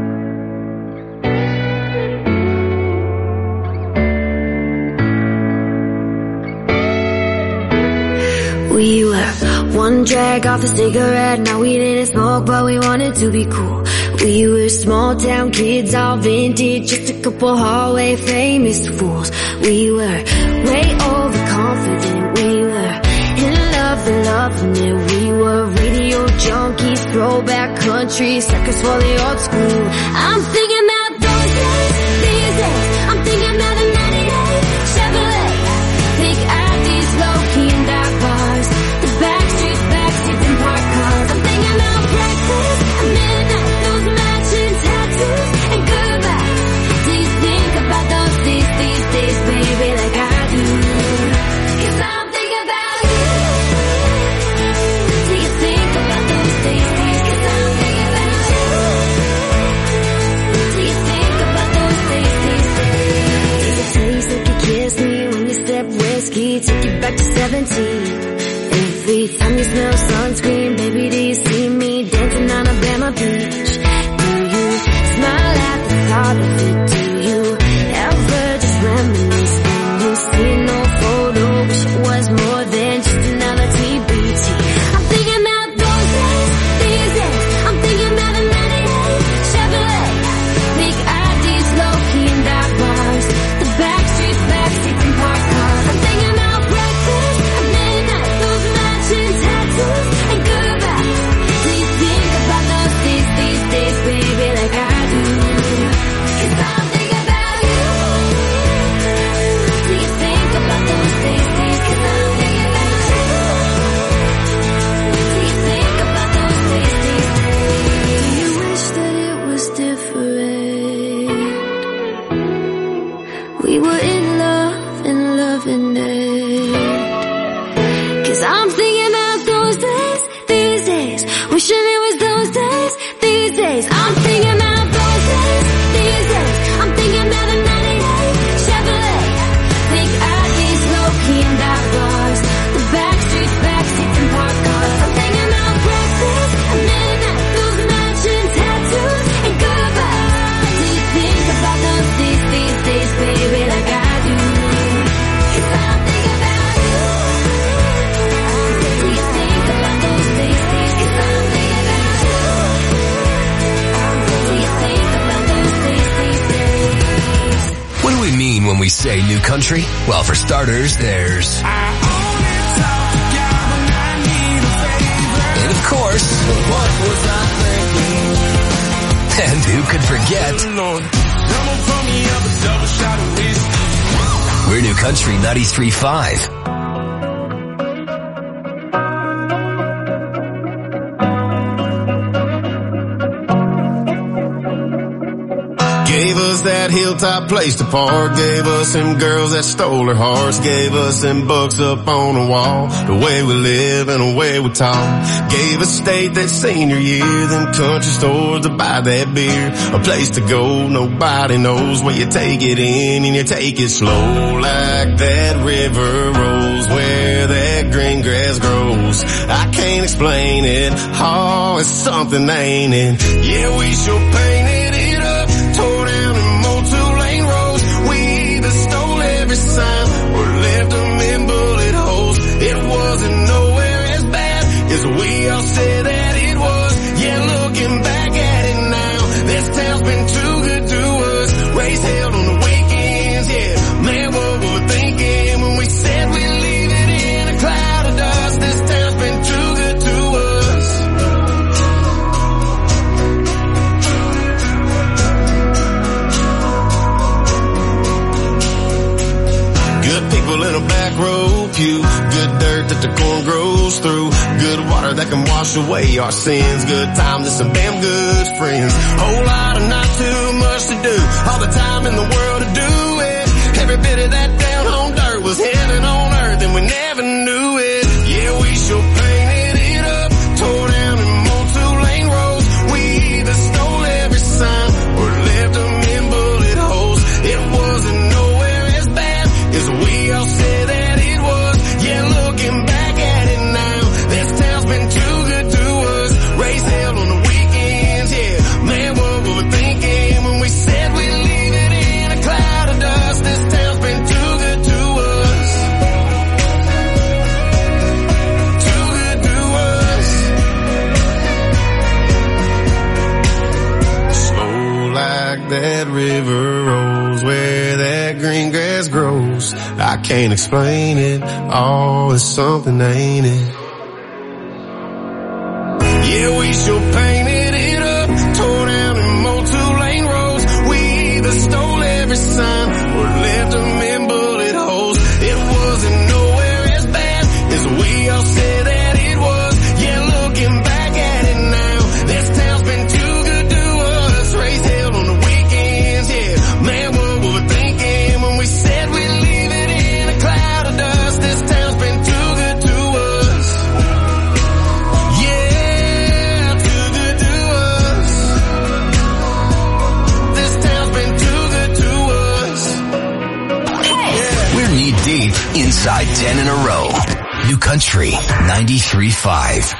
We were one drag off a cigarette. Now we didn't smoke, but we wanted to be cool. We were small town kids, all vintage, just a couple hallway famous fools. We were way overconfident. We were in love and loving it. We were radio junkies, throwback country, suckers for the old school. I'm thinking about those days, these days. I'm thinking about the 98 Chevrolet. Big Addies, low-key and dark bars. The back streets, backseats and parked cars. I'm thinking about breakfast at midnight, those matching tattoos and goodbye. Do you think about those days, baby, like I do? 'Cause I'm thinking about you. Do you think about those days? 'Cause I'm thinking about you. Do you think about those days? There's a place that could kiss me when you step whiskey, take you back to 17. Every time you smell sunscreen, baby, do you see me dancing on Alabama Beach? Do you smile at the thought of it? Do you ever just reminisce when you see no photo? Wish it was more than just another TBT. I'm thinking about those days, these days. I'm thinking about the 98 Chevrolet. Big Addies, low-key and dark bars. The back streets, backseats and parked cars. I'm thinking about breakfast at midnight, those matching tattoos and goodbye. Do you think about those days, baby, like I do? 'Cause I'm thinking about you. Do you think about those days? 'Cause I'm thinking about you. Do you think about those days? Do you wish that it was different? We were in love and loving it. 'Cause I'm thinking about those days, these days. Wishing it was those days, these days. I'm thinking about those days, these days. I'm thinking about the 98 Chevrolet. Big Addies, low-key and dark bars. The back streets, backseats and parked cars. I'm thinking about breakfast at midnight, those matching tattoos and goodbye. Do you think about those days, baby, like I do? 'Cause I'm thinking about you. Do you think about those days? 'Cause I'm thinking about you. Do you think about those days? What do we mean when we say New Country? Well, for starters, there's... And of course... What was I thinking? And who could forget... We're New Country 93.5. Gave us that hilltop place to park. Gave us them girls that stole our hearts. Gave us them books up on the wall. The way we live and the way we talk. Gave us state that senior year. Them country stores to buy that beer. A place to go nobody knows, where you take it in and you take it slow. Like that river rolls where that green grass grows. I can't explain it. Oh, it's something, ain't it? Yeah, we sure painted it up. Tore down and mowed 2-lane roads. We either stole every sign or left them in bullet holes. It wasn't nowhere as bad as we all said that it was. Yeah, looking back at it now, this town's been too good to us. Race held on the weekends, yeah. Man, what were we thinking when we said we'd leave it in a cloud of dust? This town's been too good to us. Good people in a back row pew. Good dirt that the corn grows through. Good water that can wash away our sins. Good times and some damn good friends. Whole lot of not too much to do. All the time in the world to do it. Every bit of that down home dirt was heaven on earth and we never knew it. Yeah, we sure painted it up. Tore down and mowed 2-lane roads. We either stole every sign or left them in bullet holes. It wasn't nowhere as bad as we all said that it was. Yeah, looking back at it now, this town's been too good to us. Race held on the weekends, yeah. Man, what were we thinking when we said we'd leave it in a cloud of dust? This town's been too good to us. Too good to us. Slow like that river rolls where that green grass grows. I can't explain it. Oh, it's something, ain't it? Yeah, we sure painted it up. Tore down and mowed 2-lane roads. We either stole every sign or left them in bullet holes. It wasn't nowhere as bad as we all said that it was. Yeah, looking back at it now, this town's been too good to us. Race held on the weekends, yeah. Man, what were we thinking when we said we'd leave it in a cloud of dust? This town's been too good to us. Yeah, too good to us. This town's been too good to us. We're knee deep inside 10 in a row. New Country 93.5.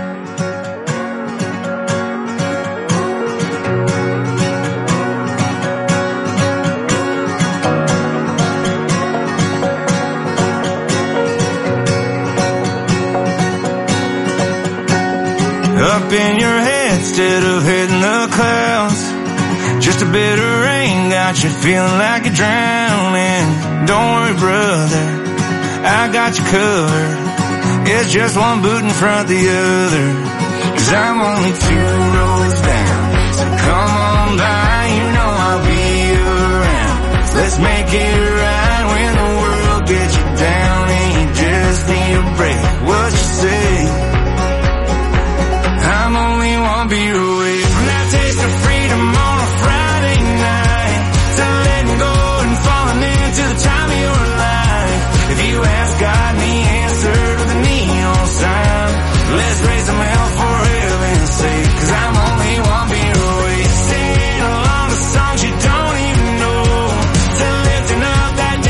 Up in your head instead of hitting the clouds. Just a bit of rain got you feeling like you're drowning. Don't worry, brother, I got you covered. It's just one boot in front of the other. 'Cause I'm only 2 roads down, so come on by, you know I'll be around. Let's make it right when the world gets you down and you just need a break. What you say? I'm only one beer away from that taste of freedom on a Friday night, to letting go and falling into the time of your life. If you ask God and the answer to the neon sign, let's raise them hell for heaven's sake. 'Cause I'm only one beer away, singing along the songs you don't even know, to lifting up that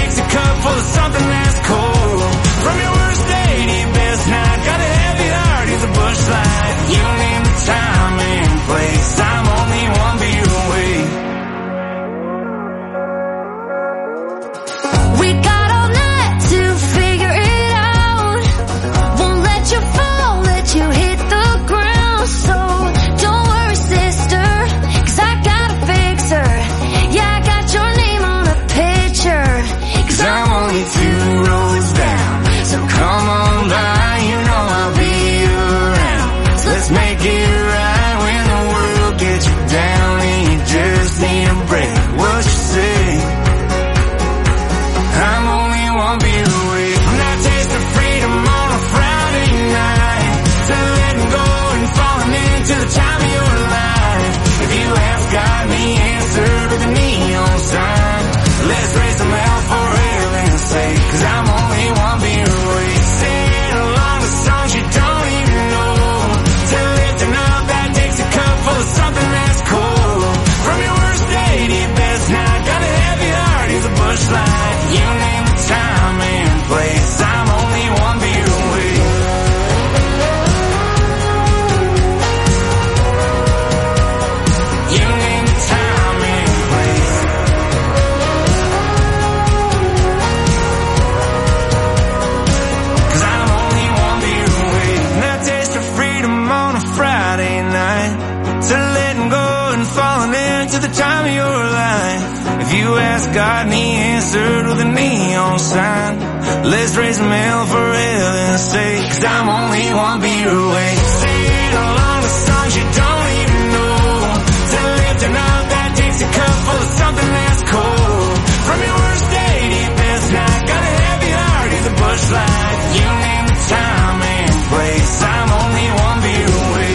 has got any answer with a neon sign. Let's raise them hell for heaven's sake, 'cause I'm only one beer away. Sing along the songs you don't even know, to lifting up that Dixie cup full of something that's cold. From your worst day to your best night, got a heavy heart, he's a Busch Light. You name the time and place, I'm only one beer away.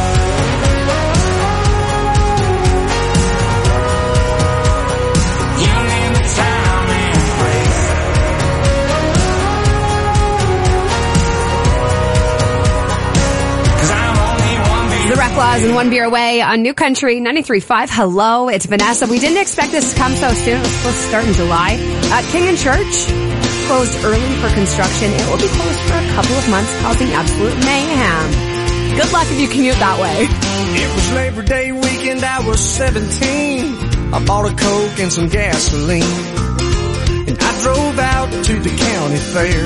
You name the time and place. The Reclaws and One Beer Away on New Country 93.5. Hello, it's Vanessa. We didn't expect this to come so soon. It was supposed to start in July. King and Church closed early for construction. It will be closed for a couple of months, causing absolute mayhem. Good luck if you commute that way. It was Labor Day weekend, I was 17. I bought a Coke and some gasoline, and I drove out to the county fair.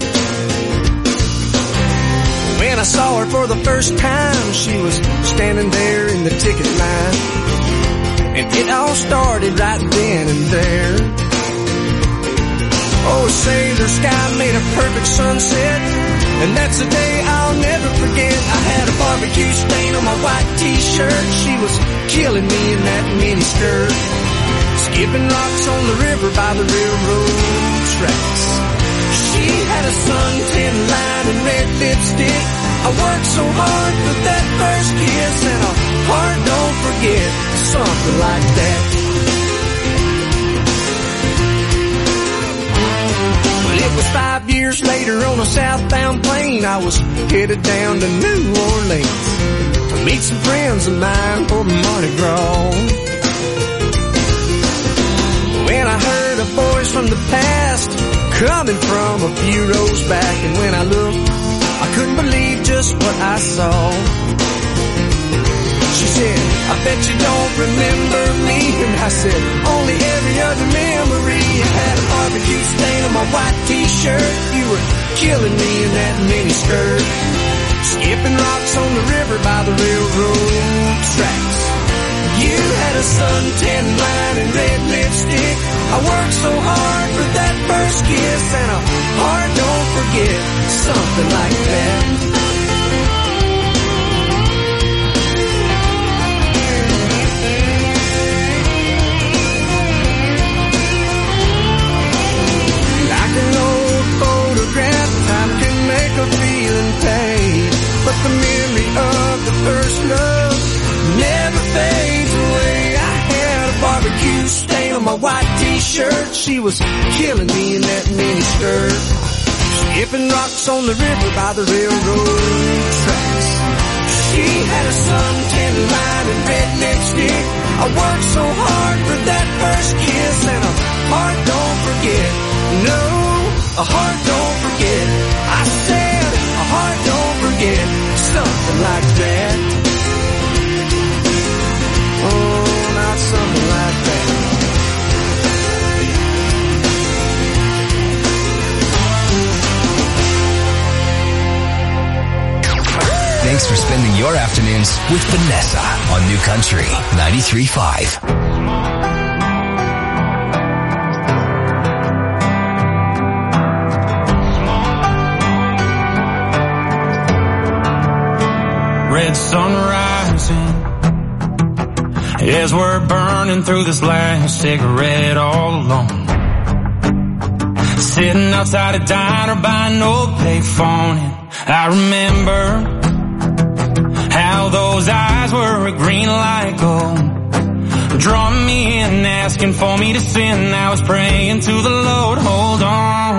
When I saw her for the first time, she was standing there in the ticket line, and it all started right then and there. Oh, say the sky made a perfect sunset, and that's a day I'll never forget. I had a barbecue stain on my white t-shirt. She was killing me in that mini skirt, skipping rocks on the river by the railroad tracks. She had a suntan line and red lipstick. I worked so hard for that first kiss, and a heart don't forget, something like that. Well, it was 5 years later on a southbound plane. I was headed down to New Orleans to meet some friends of mine for Mardi Gras. When I heard a voice from the past coming from a few rows back, and when I looked, I couldn't believe just what I saw. She said, I bet you don't remember me. And I said, only every other memory. I had a barbecue stain on my white t-shirt. You were killing me in that mini skirt, skipping rocks on the river by the railroad tracks. You had a suntan line and red lipstick. I worked so hard for that first kiss, and a heart don't forget, something like that. Like an old photograph, time can make a feeling fade, but the memory of the first love never fades away. I had a barbecue stain on my white t-shirt. She was killing me in that mini skirt, skipping rocks on the river by the railroad tracks. She had a suntan line and red lipstick. I worked so hard for that first kiss, and a heart don't forget. No, a heart don't forget. I said a heart don't forget, something like that. Oh, not something like that. Thanks for spending your afternoons with Vanessa on New Country 93.5. Red sun rising as we're burning through this last cigarette all alone. Sitting outside a diner by no payphone, and I remember how those eyes were green like gold, drawing me in, asking for me to sin. I was praying to the Lord, hold on,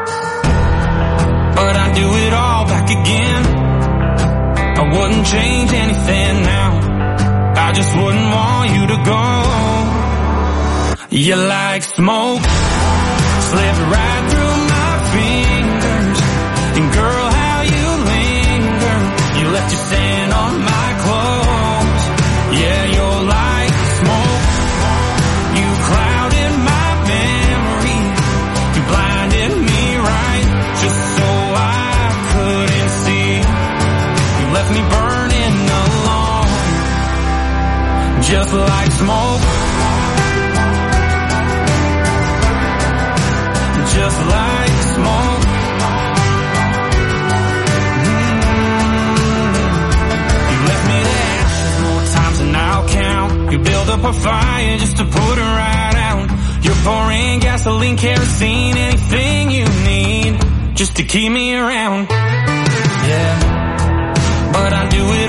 but I'd do it all back again. I wouldn't change anything now, I just wouldn't want you to go. You're like smoke, slip right through my fingers, and girl, how you linger. You left your scent on my clothes. Yeah, you're like smoke, you clouded my memory, you blinded me right, just so I couldn't see. You left me burning alone, just like smoke. like smoke. You left me to ashes more times than I'll count. You build up a fire just to put it right out. You're pouring gasoline, kerosene, anything you need just to keep me around. Yeah, but I do it